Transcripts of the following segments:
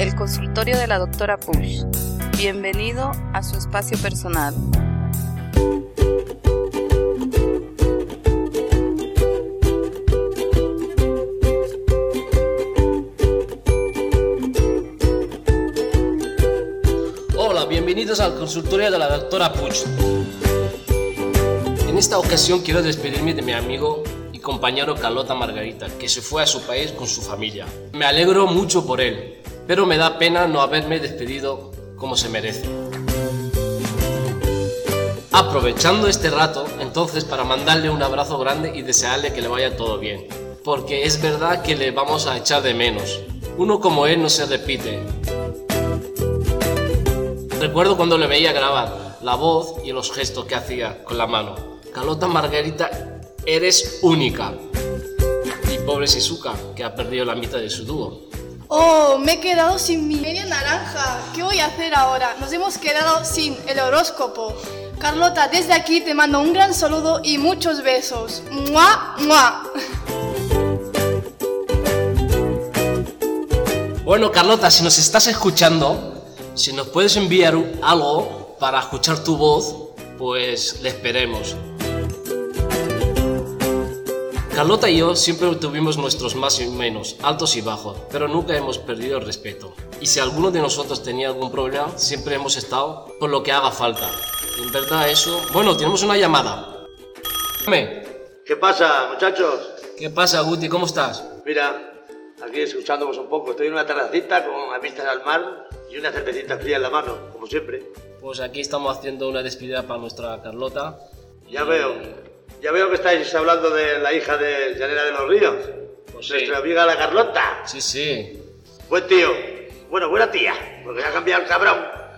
el consultorio de la doctora Push. Bienvenido a su espacio personal. Hola, bienvenidos al consultorio de la doctora Puch. En esta ocasión quiero despedirme de mi amigo y compañero Carlota Margarita, que se fue a su país con su familia. Me alegro mucho por él, pero me da pena no haberme despedido como se merece. Aprovechando este rato, entonces, para mandarle un abrazo grande y desearle que le vaya todo bien, porque es verdad que le vamos a echar de menos. Uno como él no se repite. Recuerdo cuando le veía grabar la voz y los gestos que hacía con la mano. Carlota Margarita, eres única. Y pobre Shizuka, que ha perdido la mitad de su dúo. Oh, me he quedado sin mi media naranja. ¿Qué voy a hacer ahora? Nos hemos quedado sin el horóscopo. Carlota, desde aquí te mando un gran saludo y muchos besos. ¡Mua, mua! Bueno, Carlota, si nos estás escuchando, si nos puedes enviar algo para escuchar tu voz, pues le esperemos. Carlota y yo siempre tuvimos nuestros más y menos, altos y bajos, pero nunca hemos perdido el respeto. Y si alguno de nosotros tenía algún problema, siempre hemos estado por lo que haga falta. Y en verdad eso... Bueno, tenemos una llamada. ¿Qué pasa, muchachos? ¿Qué pasa, Guti? ¿Cómo estás? Mira, aquí escuchándonos un poco. Estoy en una terracita con las vistas al mar y una cervecita fría en la mano, como siempre. Pues aquí estamos haciendo una despedida para nuestra Carlota. Ya veo que estáis hablando de la hija de Llanera de los Ríos. Pues nuestra amiga la Carlota. Sí. Buen tío. Bueno, buena tía, porque ha cambiado el cabrón.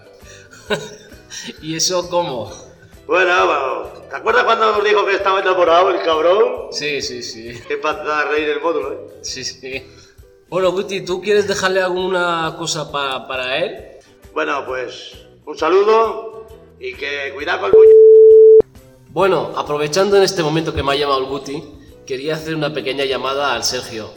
¿Y eso cómo? Bueno, ¿te acuerdas cuando nos dijo que estaba enamorado el cabrón? Sí. Qué para reír el módulo, ¿eh? Sí. Bueno, Guti, ¿tú quieres dejarle alguna cosa para él? Bueno, pues un saludo y que cuidado con el buño. Bueno, aprovechando en este momento que me ha llamado el Guti, quería hacer una pequeña llamada al Sergio.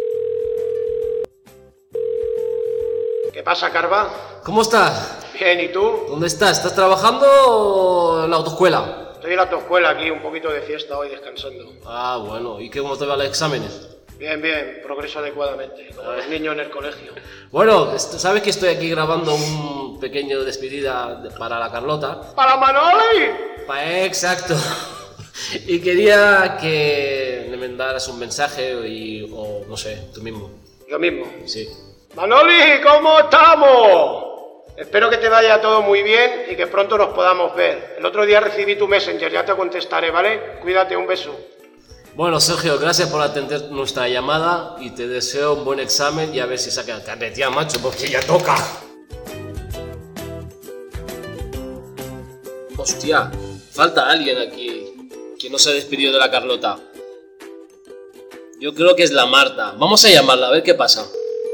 ¿Qué pasa, Carva? ¿Cómo estás? Bien, ¿y tú? ¿Dónde estás? ¿Estás trabajando en la autoescuela? Estoy en la autoescuela aquí, un poquito de fiesta hoy, descansando. Ah, bueno. ¿Y cómo te van los exámenes? Bien, progreso adecuadamente, como los niños en el colegio. Bueno, sabes que estoy aquí grabando un pequeño despedida para la Carlota. ¡Para Manoli! Exacto. Y quería que le mandaras un mensaje o no sé, tú mismo. Yo mismo. Sí. Manoli, ¿cómo estamos? Espero que te vaya todo muy bien y que pronto nos podamos ver. El otro día recibí tu Messenger, ya te contestaré, ¿vale? Cuídate, un beso. Bueno, Sergio, gracias por atender nuestra llamada y te deseo un buen examen y a ver si saca el carnet ya, macho, porque ya toca. Hostia, falta alguien aquí que no se ha despedido de la Carlota. Yo creo que es la Marta. Vamos a llamarla, a ver qué pasa.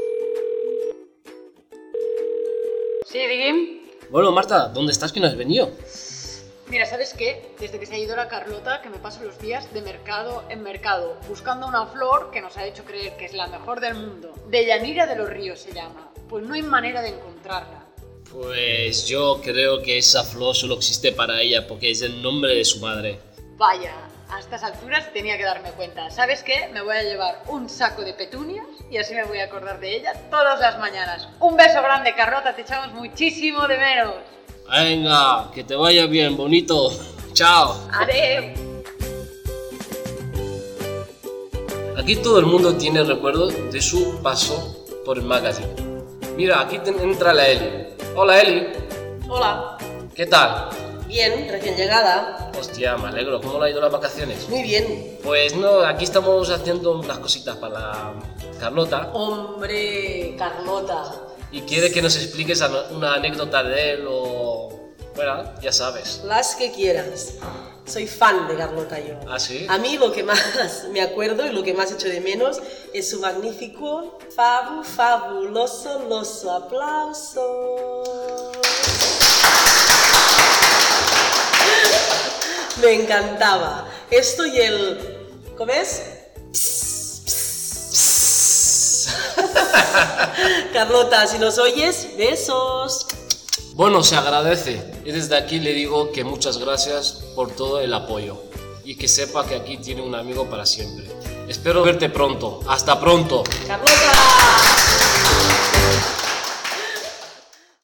Sí, Digim. Bueno, Marta, ¿dónde estás que no has venido? Mira, ¿sabes qué? Desde que se ha ido la Carlota, que me paso los días de mercado en mercado, buscando una flor que nos ha hecho creer que es la mejor del mundo. De Llanera de los Ríos se llama. Pues no hay manera de encontrarla. Pues yo creo que esa flor solo existe para ella, porque es el nombre de su madre. Vaya, a estas alturas tenía que darme cuenta. ¿Sabes qué? Me voy a llevar un saco de petunias y así me voy a acordar de ella todas las mañanas. Un beso grande, Carlota, te echamos muchísimo de menos. Venga, que te vaya bien, bonito. Chao. Adeu. Aquí todo el mundo tiene recuerdos de su paso por el magazine. Mira, aquí entra la Eli. Hola, Eli. Hola. ¿Qué tal? Bien, recién llegada. Hostia, me alegro. ¿Cómo le ha ido las vacaciones? Muy bien. Pues no, aquí estamos haciendo unas cositas para la Carlota. Hombre, Carlota. Y quiere que nos expliques una anécdota de él o... Bueno, ya sabes. Las que quieras. Soy fan de Carlota yo. ¿Ah, sí? A mí lo que más me acuerdo y lo que más echo de menos es su magnífico, fabuloso aplauso. Me encantaba. Esto y el... ¿Cómo es? Carlota, si nos oyes, besos. Bueno, se agradece. Y desde aquí le digo que muchas gracias por todo el apoyo. Y que sepa que aquí tiene un amigo para siempre. Espero verte pronto. ¡Hasta pronto! Carlota.